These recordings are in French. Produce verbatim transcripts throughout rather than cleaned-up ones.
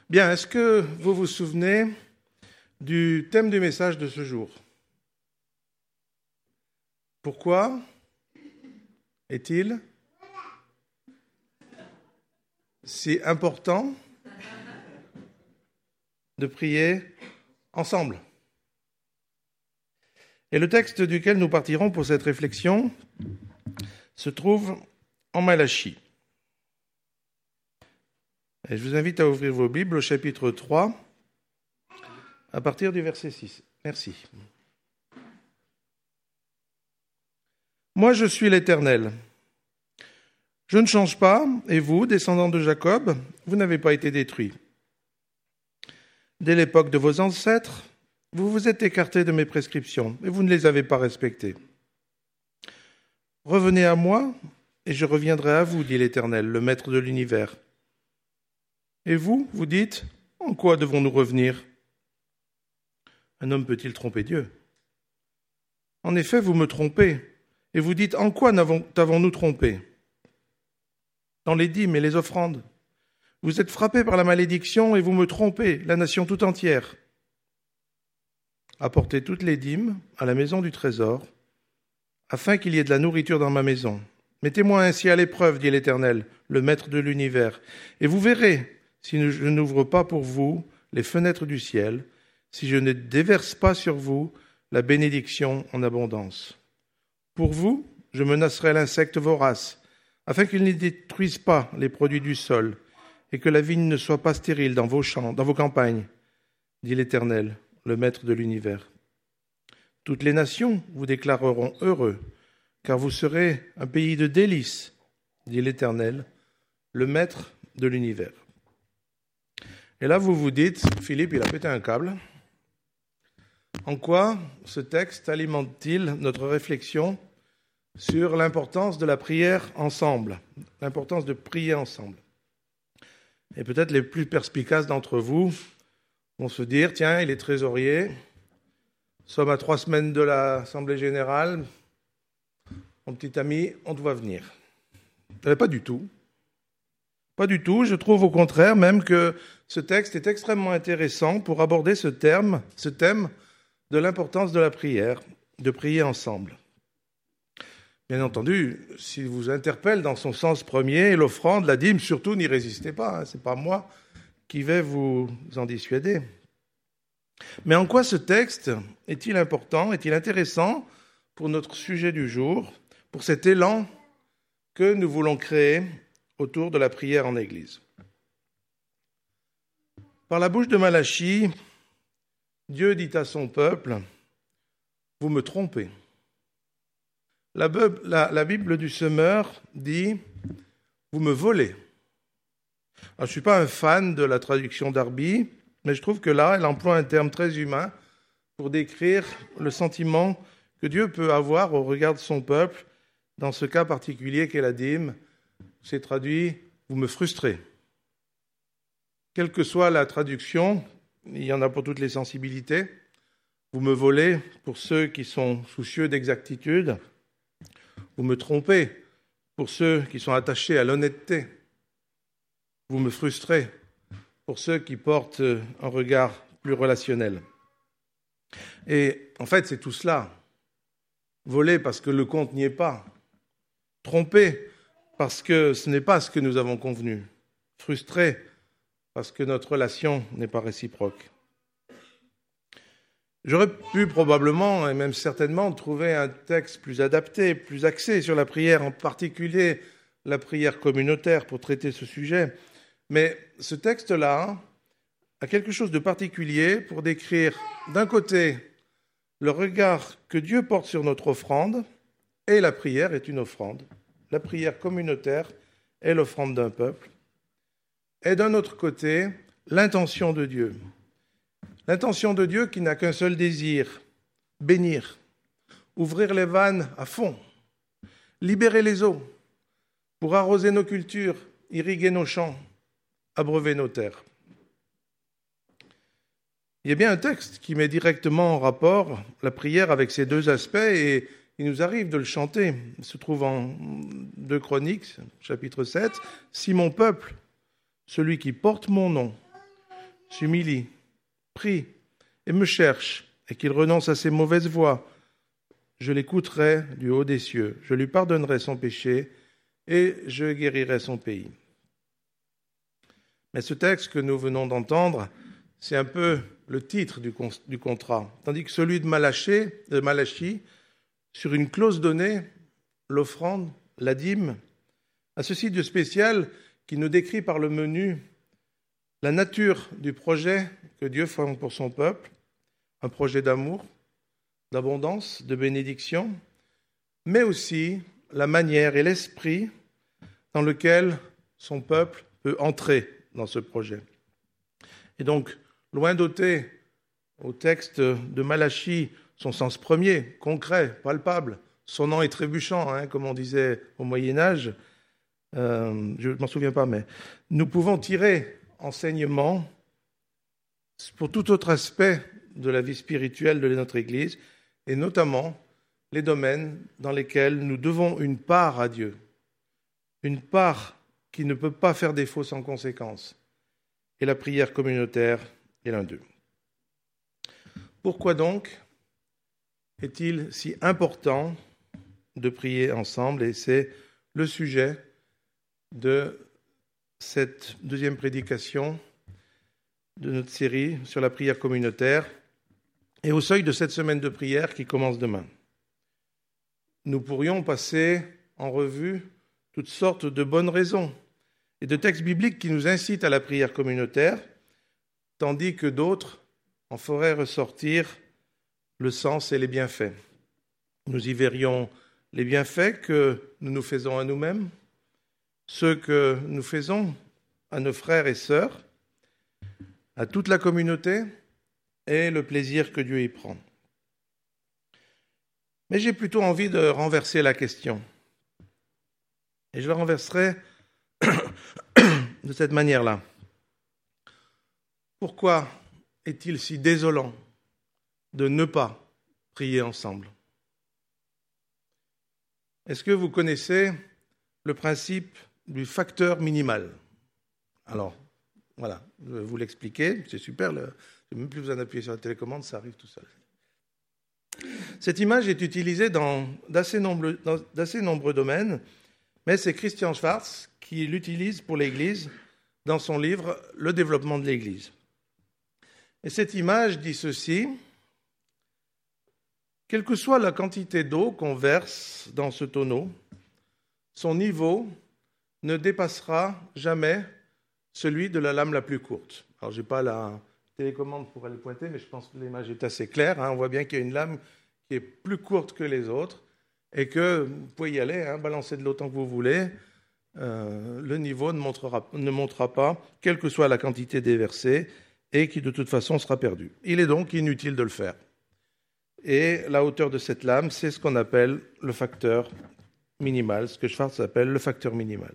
Bien, est-ce que vous vous souvenez du thème du message de ce jour? Pourquoi est-il si important de prier ensemble? Et le texte duquel nous partirons pour cette réflexion se trouve en Malachie. Et je vous invite à ouvrir vos Bibles au chapitre trois, à partir du verset six. Merci. Moi, je suis l'Éternel. Je ne change pas, et vous, descendants de Jacob, vous n'avez pas été détruits. Dès l'époque de vos ancêtres, vous vous êtes écartés de mes prescriptions, et vous ne les avez pas respectées. Revenez à moi, et je reviendrai à vous, dit l'Éternel, le Maître de l'univers. Et vous, vous dites, en quoi devons-nous revenir? Un homme peut-il tromper Dieu? En effet, vous me trompez, et vous dites, en quoi t'avons-nous trompé? Dans les dîmes et les offrandes. Vous êtes frappés par la malédiction, et vous me trompez, la nation tout entière. Apportez toutes les dîmes à la maison du trésor, afin qu'il y ait de la nourriture dans ma maison. Mettez-moi ainsi à l'épreuve, dit l'Éternel, le Maître de l'univers, et vous verrez si je n'ouvre pas pour vous les fenêtres du ciel, si je ne déverse pas sur vous la bénédiction en abondance. Pour vous, je menacerai l'insecte vorace, afin qu'il ne détruise pas les produits du sol, et que la vigne ne soit pas stérile dans vos champs, dans vos campagnes, dit l'Éternel, le Maître de l'univers. Toutes les nations vous déclareront heureux, car vous serez un pays de délices, dit l'Éternel, le Maître de l'univers. Et là, vous vous dites, Philippe, il a pété un câble. En quoi ce texte alimente-t-il notre réflexion sur l'importance de la prière ensemble, l'importance de prier ensemble? Et peut-être les plus perspicaces d'entre vous vont se dire, tiens, il est trésorier, nous sommes à trois semaines de l'Assemblée générale, mon petit ami, on doit venir. Eh, pas du tout. Pas du tout. Je trouve au contraire même que ce texte est extrêmement intéressant pour aborder ce terme, ce thème de l'importance de la prière, de prier ensemble. Bien entendu, s'il vous interpelle dans son sens premier, l'offrande, la dîme, surtout n'y résistez pas. Hein, ce n'est pas moi qui vais vous en dissuader. Mais en quoi ce texte est-il important, est-il intéressant pour notre sujet du jour, pour cet élan que nous voulons créer autour de la prière en Église? Par la bouche de Malachie, Dieu dit à son peuple, « Vous me trompez ». La, la, la Bible du Semeur dit « Vous me volez ». Alors, je ne suis pas un fan de la traduction d'Arby, mais je trouve que là, elle emploie un terme très humain pour décrire le sentiment que Dieu peut avoir au regard de son peuple, dans ce cas particulier qu'est la dîme. C'est traduit « vous me frustrez ». Quelle que soit la traduction, il y en a pour toutes les sensibilités. Vous me volez pour ceux qui sont soucieux d'exactitude. Vous me trompez pour ceux qui sont attachés à l'honnêteté. Vous me frustrez pour ceux qui portent un regard plus relationnel. Et en fait, c'est tout cela. Voler parce que le compte n'y est pas. Tromper parce que ce n'est pas ce que nous avons convenu. Frustré parce que notre relation n'est pas réciproque. J'aurais pu probablement, et même certainement, trouver un texte plus adapté, plus axé sur la prière, en particulier la prière communautaire, pour traiter ce sujet. Mais ce texte-là a quelque chose de particulier pour décrire, d'un côté, le regard que Dieu porte sur notre offrande, et la prière est une offrande. La prière communautaire est l'offrande d'un peuple. Et d'un autre côté, l'intention de Dieu. L'intention de Dieu qui n'a qu'un seul désir, bénir, ouvrir les vannes à fond, libérer les eaux pour arroser nos cultures, irriguer nos champs, abreuver nos terres. Il y a bien un texte qui met directement en rapport la prière avec ces deux aspects et il nous arrive de le chanter. Il se trouve en deux Chroniques, chapitre sept. « Si mon peuple, celui qui porte mon nom, s'humilie, prie et me cherche, et qu'il renonce à ses mauvaises voies, je l'écouterai du haut des cieux, je lui pardonnerai son péché et je guérirai son pays. Mais ce texte que nous venons d'entendre, c'est un peu le titre du, con- du contrat, tandis que celui de Malachie, de Malachie, sur une clause donnée, l'offrande, la dîme, a ceci de spécial qui nous décrit par le menu la nature du projet que Dieu forme pour son peuple, un projet d'amour, d'abondance, de bénédiction, mais aussi la manière et l'esprit dans lequel son peuple peut entrer dans ce projet. Et donc, loin d'ôter au texte de Malachie son sens premier, concret, palpable, sonnant et trébuchant, hein, comme on disait au Moyen-Âge, euh, je ne m'en souviens pas, mais nous pouvons tirer enseignement pour tout autre aspect de la vie spirituelle de notre Église, et notamment les domaines dans lesquels nous devons une part à Dieu, une part qui ne peut pas faire défaut sans conséquence. Et la prière communautaire est l'un d'eux. Pourquoi donc est-il si important de prier ensemble? Et c'est le sujet de cette deuxième prédication de notre série sur la prière communautaire et au seuil de cette semaine de prière qui commence demain. Nous pourrions passer en revue toutes sortes de bonnes raisons et de textes bibliques qui nous incitent à la prière communautaire, tandis que d'autres en feraient ressortir le sens et les bienfaits. Nous y verrions les bienfaits que nous nous faisons à nous-mêmes, ceux que nous faisons à nos frères et sœurs, à toute la communauté et le plaisir que Dieu y prend. Mais j'ai plutôt envie de renverser la question. Et je la renverserai de cette manière-là. Pourquoi est-il si désolant de ne pas prier ensemble? Est-ce que vous connaissez le principe du facteur minimal? Alors, voilà, je vais vous l'expliquer, c'est super, le... je n'ai même plus besoin d'appuyer sur la télécommande, ça arrive tout seul. Cette image est utilisée dans d'assez nombreux, dans d'assez nombreux domaines, mais c'est Christian Schwarz qui l'utilise pour l'Église dans son livre « Le développement de l'Église ». Et cette image dit ceci: quelle que soit la quantité d'eau qu'on verse dans ce tonneau, son niveau ne dépassera jamais celui de la lame la plus courte. Alors, je n'ai pas la télécommande pour aller pointer, mais je pense que l'image est assez claire. Hein. On voit bien qu'il y a une lame qui est plus courte que les autres et que vous pouvez y aller, hein, balancer de l'eau tant que vous voulez. Euh, le niveau ne montera, ne montera pas, quelle que soit la quantité déversée, et qui de toute façon sera perdu. Il est donc inutile de le faire. Et la hauteur de cette lame, c'est ce qu'on appelle le facteur minimal, ce que Schwarz appelle le facteur minimal.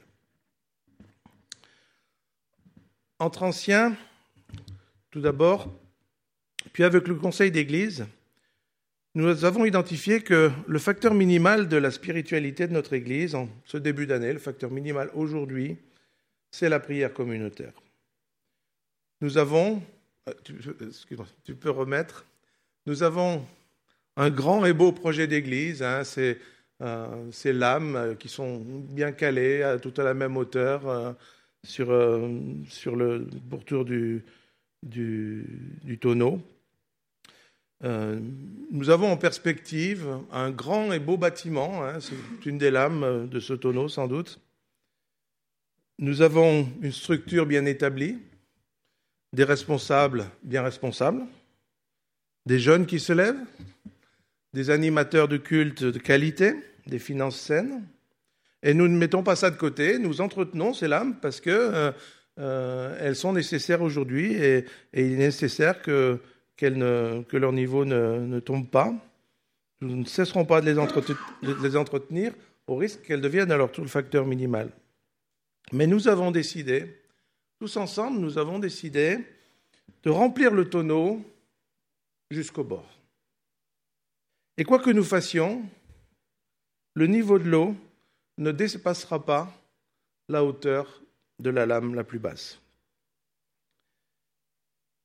Entre anciens, tout d'abord, puis avec le Conseil d'Église, nous avons identifié que le facteur minimal de la spiritualité de notre Église, en ce début d'année, le facteur minimal aujourd'hui, c'est la prière communautaire. Nous avons, tu, excuse-moi, tu peux remettre, nous avons un grand et beau projet d'Église, hein, c'est, euh, ces lames qui sont bien calées, à, tout à la même hauteur, euh, sur, euh, sur le pourtour du, du, du tonneau. Euh, nous avons en perspective un grand et beau bâtiment, hein, c'est une des lames de ce tonneau sans doute. Nous avons une structure bien établie, des responsables bien responsables, des jeunes qui se lèvent, des animateurs de culte de qualité, des finances saines. Et nous ne mettons pas ça de côté, nous entretenons ces lames parce que euh, euh, elles sont nécessaires aujourd'hui et, et il est nécessaire que, qu'elles ne, que leur niveau ne, ne tombe pas. Nous ne cesserons pas de les, entretenir, de les entretenir au risque qu'elles deviennent alors tout le facteur minimal. Mais nous avons décidé, tous ensemble, nous avons décidé de remplir le tonneau jusqu'au bord. Et quoi que nous fassions, le niveau de l'eau ne dépassera pas la hauteur de la lame la plus basse.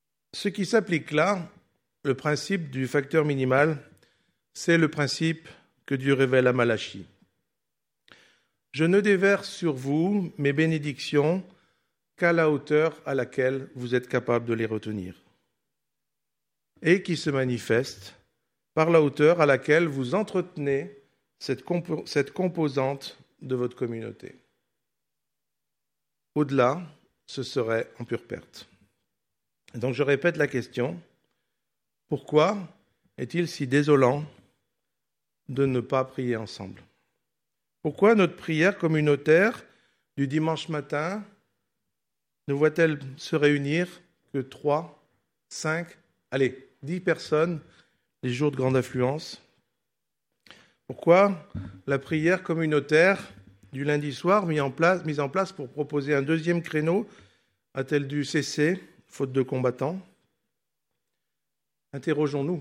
Ce qui s'applique là, le principe du facteur minimal, c'est le principe que Dieu révèle à Malachie. Je ne déverse sur vous mes bénédictions qu'à la hauteur à laquelle vous êtes capable de les retenir, et qui se manifeste par la hauteur à laquelle vous entretenez cette, compo- cette composante de votre communauté. Au-delà, ce serait en pure perte. Et donc je répète la question, pourquoi est-il si désolant de ne pas prier ensemble ? Pourquoi notre prière communautaire du dimanche matin ne voit-elle se réunir que trois, cinq, allez, dix personnes les jours de grande affluence ? Pourquoi la prière communautaire du lundi soir mise en place, mise en place pour proposer un deuxième créneau a-t-elle dû cesser, faute de combattants ? Interrogeons-nous.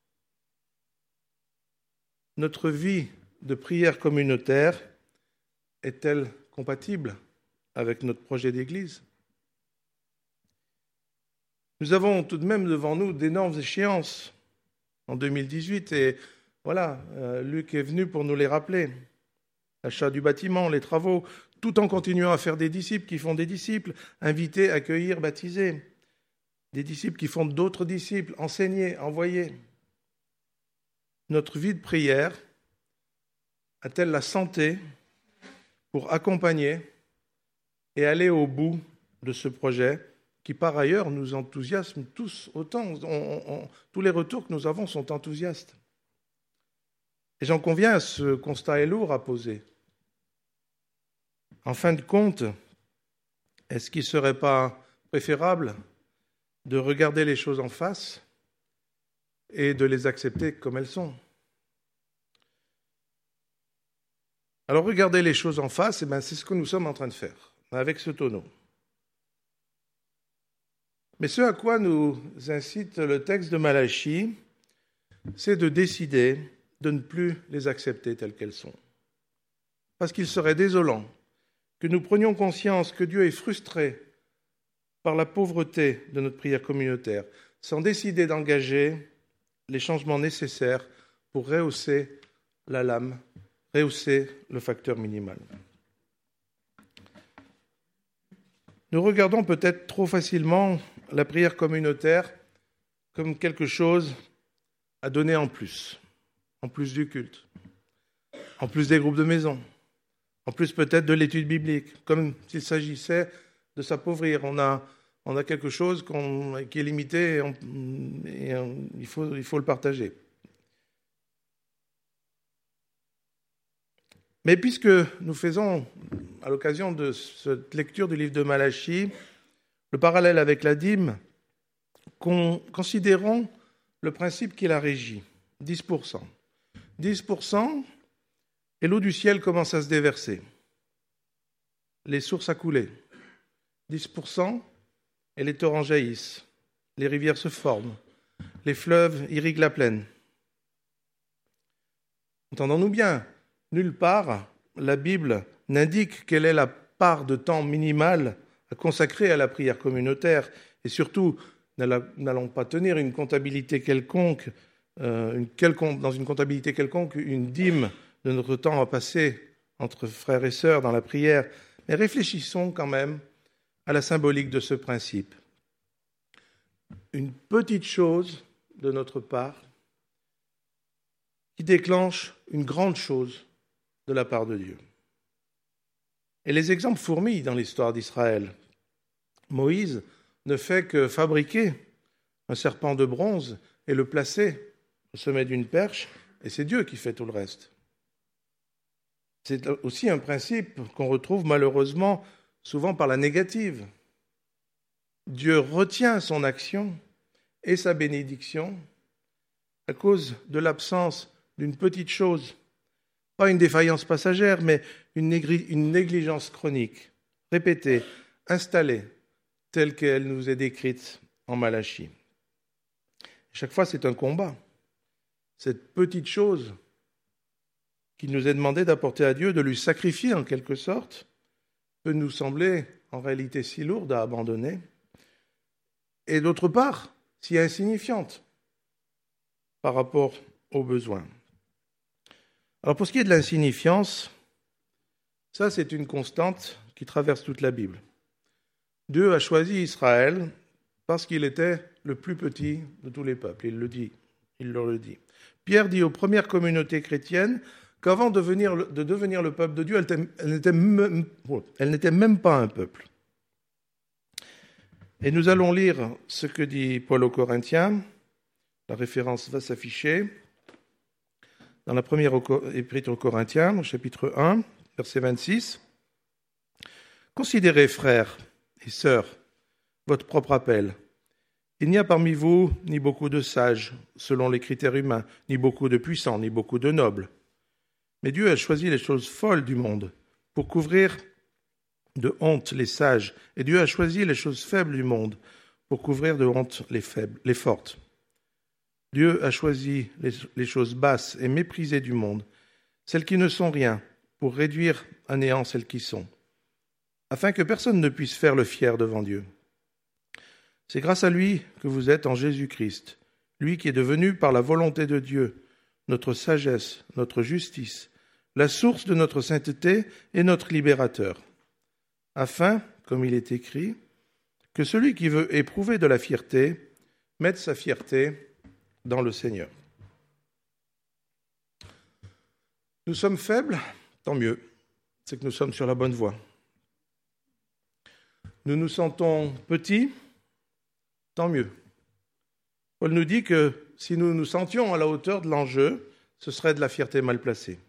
Notre vie de prière communautaire est-elle compatible avec notre projet d'Église ? Nous avons tout de même devant nous d'énormes échéances en deux mille dix-huit et voilà, euh, Luc est venu pour nous les rappeler. L'achat du bâtiment, les travaux, tout en continuant à faire des disciples qui font des disciples, inviter, accueillir, baptiser. Des disciples qui font d'autres disciples, enseigner, envoyer. Notre vie de prière a-t-elle la santé pour accompagner et aller au bout de ce projet qui, par ailleurs, nous enthousiasme tous autant. On, on, on, tous les retours que nous avons sont enthousiastes. Et j'en conviens, ce constat est lourd à poser. En fin de compte, est-ce qu'il ne serait pas préférable de regarder les choses en face et de les accepter comme elles sont ? Alors, regarder les choses en face, eh bien, c'est ce que nous sommes en train de faire avec ce tonneau. Mais ce à quoi nous incite le texte de Malachie, c'est de décider de ne plus les accepter telles qu'elles sont. Parce qu'il serait désolant que nous prenions conscience que Dieu est frustré par la pauvreté de notre prière communautaire, sans décider d'engager les changements nécessaires pour rehausser la lame, rehausser le facteur minimal. Nous regardons peut-être trop facilement la prière communautaire comme quelque chose à donner en plus, en plus du culte, en plus des groupes de maison, en plus peut-être de l'étude biblique, comme s'il s'agissait de s'appauvrir. On a, on a quelque chose qu'on, qui est limité et, on, et on, il, faut, il faut le partager. Mais puisque nous faisons, à l'occasion de cette lecture du livre de Malachie, le parallèle avec la dîme, considérons le principe qui la régit, dix pour cent. dix pour cent, et l'eau du ciel commence à se déverser. Les sources à couler. dix pour cent, et les torrents jaillissent. Les rivières se forment. Les fleuves irriguent la plaine. Entendons-nous bien, nulle part, la Bible n'indique quelle est la part de temps minimale à consacrer à la prière communautaire. Et surtout, n'allons pas tenir une comptabilité quelconque, euh, une quelconque, dans une comptabilité quelconque, une dîme de notre temps à passer entre frères et sœurs dans la prière. Mais réfléchissons quand même à la symbolique de ce principe. Une petite chose de notre part qui déclenche une grande chose de la part de Dieu. Et les exemples fourmillent dans l'histoire d'Israël. Moïse ne fait que fabriquer un serpent de bronze et le placer au sommet d'une perche, et c'est Dieu qui fait tout le reste. C'est aussi un principe qu'on retrouve malheureusement souvent par la négative. Dieu retient son action et sa bénédiction à cause de l'absence d'une petite chose, pas une défaillance passagère, mais une, négri- une négligence chronique, répétée, installée, telle qu'elle nous est décrite en Malachie. Chaque fois, c'est un combat. Cette petite chose qu'il nous est demandé d'apporter à Dieu, de lui sacrifier en quelque sorte, peut nous sembler en réalité si lourde à abandonner. Et d'autre part, si insignifiante par rapport aux besoins. Alors pour ce qui est de l'insignifiance, ça c'est une constante qui traverse toute la Bible. Dieu a choisi Israël parce qu'il était le plus petit de tous les peuples, il le dit, il leur le dit. Pierre dit aux premières communautés chrétiennes qu'avant de devenir, de devenir le peuple de Dieu, elle, elle, n'était même, elle n'était même pas un peuple. Et nous allons lire ce que dit Paul aux Corinthiens. La référence va s'afficher dans la première épître aux Corinthiens, au chapitre un, verset vingt-six. Considérez, frères et sœurs, votre propre appel. Il n'y a parmi vous ni beaucoup de sages, selon les critères humains, ni beaucoup de puissants, ni beaucoup de nobles. Mais Dieu a choisi les choses folles du monde pour couvrir de honte les sages, et Dieu a choisi les choses faibles du monde pour couvrir de honte les faibles, les fortes. Dieu a choisi les, les choses basses et méprisées du monde, celles qui ne sont rien, pour réduire à néant celles qui sont, afin que personne ne puisse faire le fier devant Dieu. C'est grâce à lui que vous êtes en Jésus-Christ, lui qui est devenu par la volonté de Dieu notre sagesse, notre justice, la source de notre sainteté et notre libérateur, afin, comme il est écrit, que celui qui veut éprouver de la fierté mette sa fierté dans le Seigneur. Nous sommes faibles, tant mieux, c'est que nous sommes sur la bonne voie. Nous nous sentons petits, tant mieux. Paul nous dit que si nous nous sentions à la hauteur de l'enjeu, ce serait de la fierté mal placée.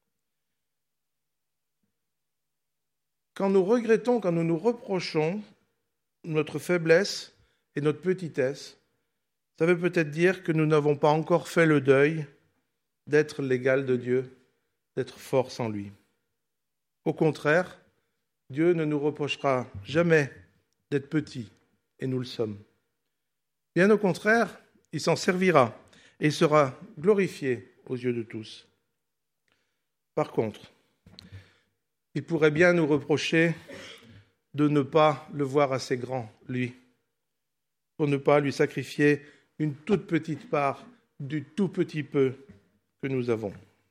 Quand nous regrettons, quand nous nous reprochons notre faiblesse et notre petitesse, ça veut peut-être dire que nous n'avons pas encore fait le deuil d'être l'égal de Dieu, d'être fort sans lui. Au contraire, Dieu ne nous reprochera jamais d'être petits, et nous le sommes. Bien au contraire, il s'en servira et sera glorifié aux yeux de tous. Par contre, il pourrait bien nous reprocher de ne pas le voir assez grand, lui, pour ne pas lui sacrifier une toute petite part du tout petit peu que nous avons.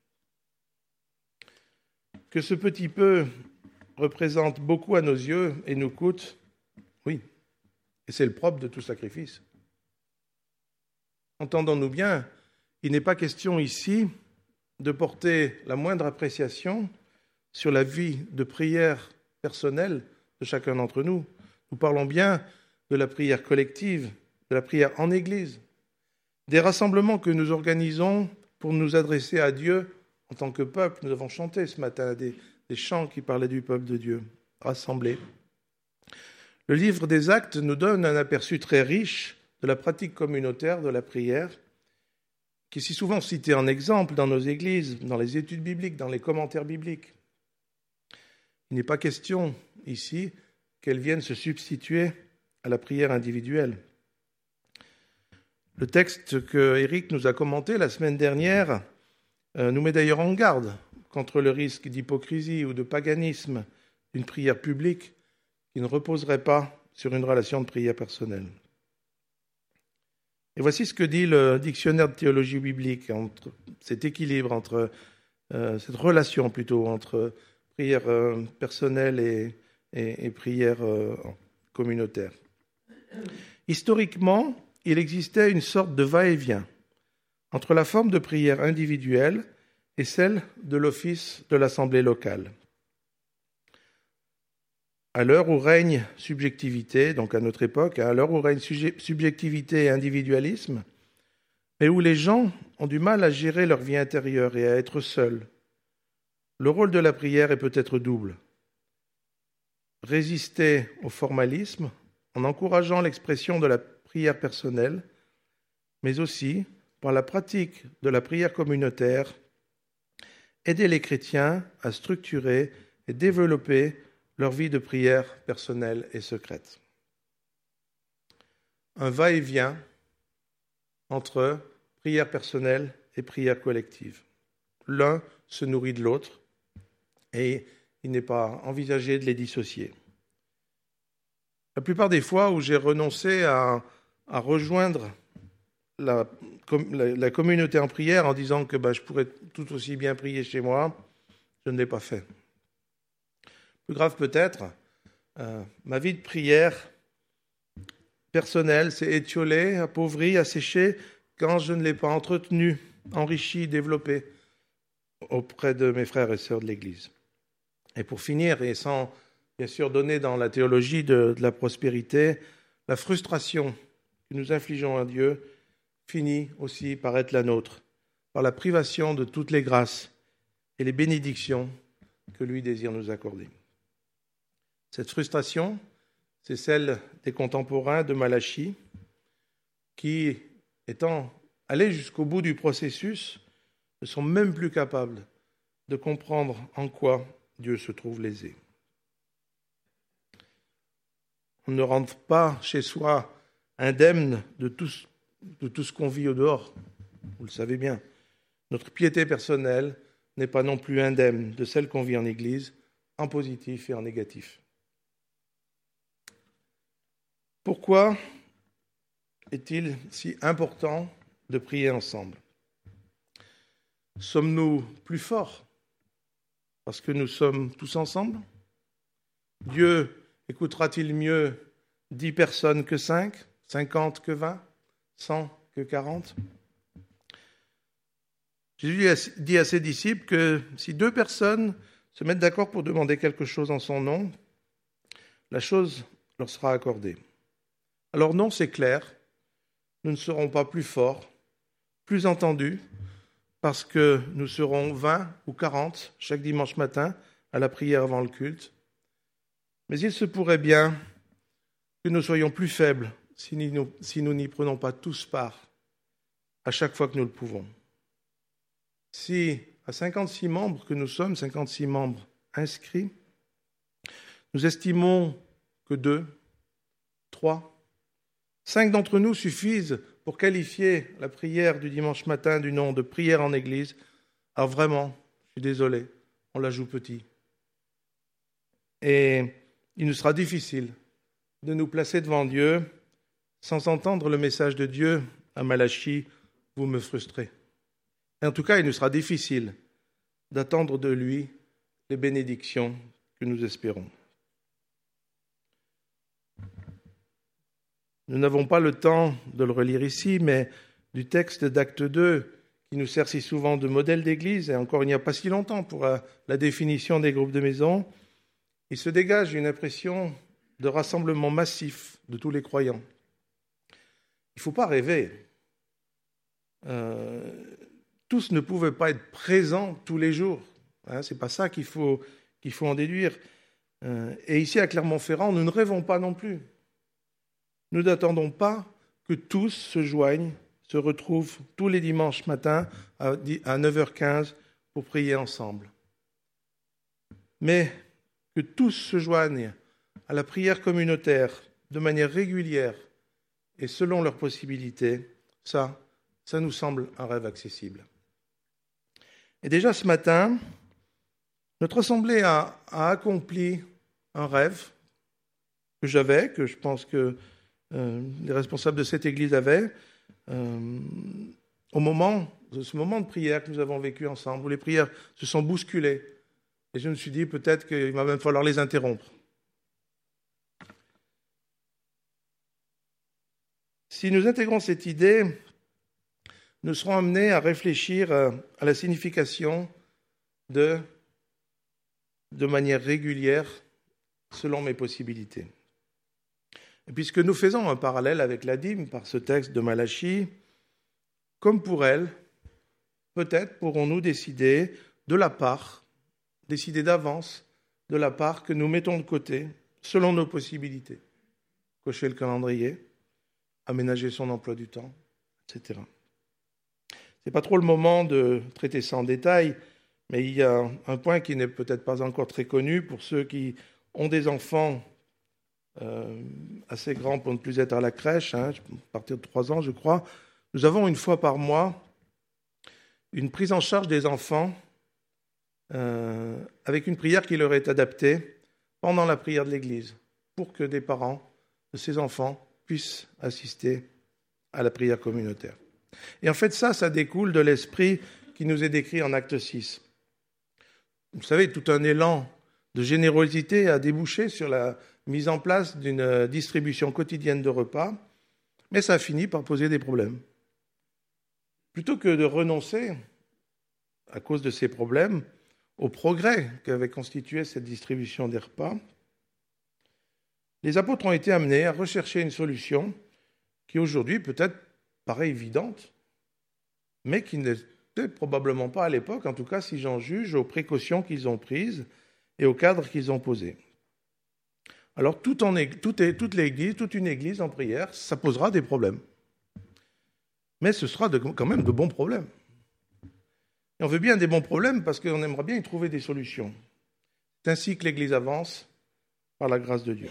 Que ce petit peu représente beaucoup à nos yeux et nous coûte, oui, et c'est le propre de tout sacrifice. Entendons-nous bien, il n'est pas question ici de porter la moindre appréciation sur la vie de prière personnelle de chacun d'entre nous. Nous parlons bien de la prière collective, de la prière en Église, des rassemblements que nous organisons pour nous adresser à Dieu en tant que peuple. Nous avons chanté ce matin des, des chants qui parlaient du peuple de Dieu, rassemblés. Le livre des Actes nous donne un aperçu très riche de la pratique communautaire de la prière, qui est si souvent citée en exemple dans nos églises, dans les études bibliques, dans les commentaires bibliques. Il n'est pas question ici qu'elle vienne se substituer à la prière individuelle. Le texte que Éric nous a commenté la semaine dernière euh, nous met d'ailleurs en garde contre le risque d'hypocrisie ou de paganisme d'une prière publique qui ne reposerait pas sur une relation de prière personnelle. Et voici ce que dit le dictionnaire de théologie biblique, entre cet équilibre, entre euh, cette relation plutôt entre prière euh, personnelle et, et, et prière euh, communautaire. Historiquement, il existait une sorte de va-et-vient entre la forme de prière individuelle et celle de l'office de l'assemblée locale. À l'heure où règne subjectivité, donc à notre époque, à l'heure où règne subjectivité et individualisme, mais où les gens ont du mal à gérer leur vie intérieure et à être seuls, le rôle de la prière est peut-être double. Résister au formalisme en encourageant l'expression de la prière personnelle, mais aussi, par la pratique de la prière communautaire, aider les chrétiens à structurer et développer leur vie de prière personnelle et secrète. Un va-et-vient entre prière personnelle et prière collective. L'un se nourrit de l'autre et il n'est pas envisagé de les dissocier. La plupart des fois où j'ai renoncé à, à rejoindre la, la, la communauté en prière en disant que bah, je pourrais tout aussi bien prier chez moi. Je ne l'ai pas fait. Plus grave peut-être, euh, ma vie de prière personnelle s'est étiolée, appauvrie, asséchée quand je ne l'ai pas entretenue, enrichie, développée auprès de mes frères et sœurs de l'Église. Et pour finir, et sans bien sûr donner dans la théologie de, de la prospérité, la frustration que nous infligeons à Dieu finit aussi par être la nôtre, par la privation de toutes les grâces et les bénédictions que lui désire nous accorder. Cette frustration, c'est celle des contemporains de Malachie qui, étant allés jusqu'au bout du processus, ne sont même plus capables de comprendre en quoi Dieu se trouve lésé. On ne rentre pas chez soi indemne de tout, de tout ce qu'on vit au dehors, vous le savez bien. Notre piété personnelle n'est pas non plus indemne de celle qu'on vit en Église, en positif et en négatif. Pourquoi est-il si important de prier ensemble ? Sommes-nous plus forts parce que nous sommes tous ensemble ? Dieu écoutera-t-il mieux dix personnes que cinq, cinquante que vingt, cent que quarante ? Jésus dit à ses disciples que si deux personnes se mettent d'accord pour demander quelque chose en son nom, la chose leur sera accordée. Alors non, c'est clair, nous ne serons pas plus forts, plus entendus, parce que nous serons vingt ou quarante chaque dimanche matin à la prière avant le culte. Mais il se pourrait bien que nous soyons plus faibles si nous, si nous n'y prenons pas tous part à chaque fois que nous le pouvons. Si à cinquante-six membres que nous sommes, cinquante-six membres inscrits, nous estimons que deux, trois, cinq d'entre nous suffisent pour qualifier la prière du dimanche matin du nom de prière en Église, alors vraiment, je suis désolé, on la joue petit. Et il nous sera difficile de nous placer devant Dieu sans entendre le message de Dieu à Malachie, vous me frustrez. Et en tout cas, il nous sera difficile d'attendre de lui les bénédictions que nous espérons. Nous n'avons pas le temps de le relire ici, mais du texte d'Acte deux, qui nous sert si souvent de modèle d'église, et encore il n'y a pas si longtemps pour la définition des groupes de maison, il se dégage une impression de rassemblement massif de tous les croyants. Il ne faut pas rêver. Euh, tous ne pouvaient pas être présents tous les jours. Hein, ce n'est pas ça qu'il faut, qu'il faut en déduire. Euh, et ici, à Clermont-Ferrand, nous ne rêvons pas non plus. Nous n'attendons pas que tous se joignent, se retrouvent tous les dimanches matins à neuf heures quinze pour prier ensemble. Mais que tous se joignent à la prière communautaire de manière régulière et selon leurs possibilités, ça, ça nous semble un rêve accessible. Et déjà ce matin, notre assemblée a, a accompli un rêve que j'avais, que je pense que euh, les responsables de cette église avaient, euh, au moment de ce moment de prière que nous avons vécu ensemble, où les prières se sont bousculées. Et je me suis dit, peut-être qu'il va même falloir les interrompre. Si nous intégrons cette idée, nous serons amenés à réfléchir à la signification de « de manière régulière, selon mes possibilités ». Et puisque nous faisons un parallèle avec la dîme par ce texte de Malachie, comme pour elle, peut-être pourrons-nous décider de la part, décider d'avance de la part que nous mettons de côté, selon nos possibilités. Cocher le calendrier, aménager son emploi du temps, et cetera. Ce n'est pas trop le moment de traiter ça en détail, mais il y a un point qui n'est peut-être pas encore très connu pour ceux qui ont des enfants euh, assez grands pour ne plus être à la crèche, hein, à partir de trois ans, je crois. Nous avons une fois par mois une prise en charge des enfants euh, avec une prière qui leur est adaptée pendant la prière de l'Église, pour que des parents de ces enfants puissent assister à la prière communautaire. Et en fait, ça, ça découle de l'esprit qui nous est décrit en acte six. Vous savez, tout un élan de générosité a débouché sur la mise en place d'une distribution quotidienne de repas, mais ça a fini par poser des problèmes. Plutôt que de renoncer, à cause de ces problèmes, au progrès qu'avait constitué cette distribution des repas, les apôtres ont été amenés à rechercher une solution qui aujourd'hui peut-être paraît évidente, mais qui n'était probablement pas à l'époque, en tout cas si j'en juge aux précautions qu'ils ont prises et au cadre qu'ils ont posé. Alors tout en, tout est, toute l'église, toute une église en prière, ça posera des problèmes. Mais ce sera de, quand même de bons problèmes. Et on veut bien des bons problèmes parce qu'on aimerait bien y trouver des solutions. C'est ainsi que l'église avance par la grâce de Dieu.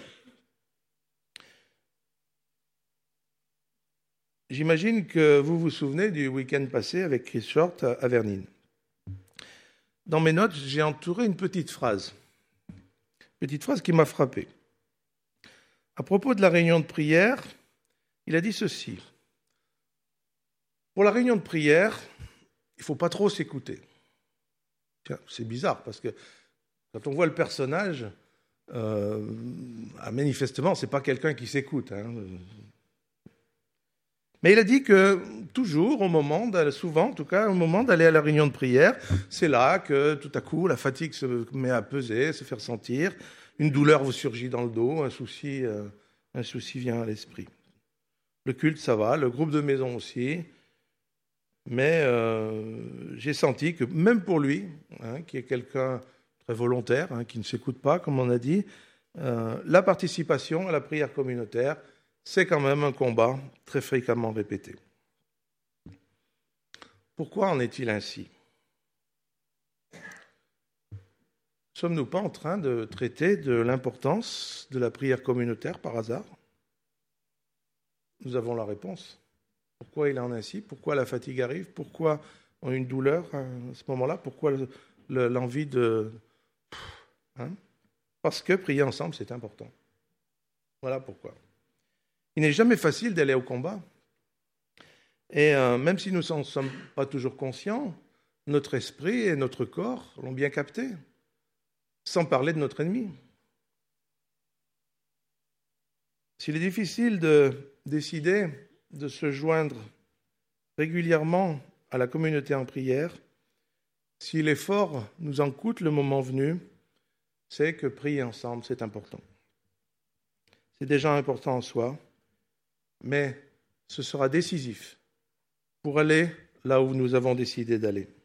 J'imagine que vous vous souvenez du week-end passé avec Chris Short à Vernines. Dans mes notes, j'ai entouré une petite phrase. Une petite phrase qui m'a frappé. À propos de la réunion de prière, il a dit ceci. Pour la réunion de prière, il ne faut pas trop s'écouter. Tiens, c'est bizarre parce que quand on voit le personnage, euh, manifestement, ce n'est pas quelqu'un qui s'écoute. Hein. Mais il a dit que toujours, au moment, souvent en tout cas, au moment d'aller à la réunion de prière, c'est là que tout à coup la fatigue se met à peser, se faire sentir, une douleur vous surgit dans le dos, un souci, euh, un souci vient à l'esprit. Le culte, ça va, le groupe de maison aussi, mais euh, j'ai senti que même pour lui, hein, qui est quelqu'un très volontaire, hein, qui ne s'écoute pas, comme on a dit, euh, la participation à la prière communautaire, c'est quand même un combat très fréquemment répété. Pourquoi en est-il ainsi ? Ne sommes-nous pas en train de traiter de l'importance de la prière communautaire par hasard ? Nous avons la réponse. Pourquoi il en est ainsi ? Pourquoi la fatigue arrive ? Pourquoi on a une douleur à ce moment-là ? Pourquoi le, le, l'envie de... Hein ? Parce que prier ensemble, c'est important. Voilà pourquoi. Il n'est jamais facile d'aller au combat. Et euh, même si nous n'en sommes pas toujours conscients, notre esprit et notre corps l'ont bien capté, sans parler de notre ennemi. S'il est difficile de décider de se joindre régulièrement à la communauté en prière, si l'effort nous en coûte le moment venu, c'est que prier ensemble, c'est important. C'est déjà important en soi, mais ce sera décisif pour aller là où nous avons décidé d'aller.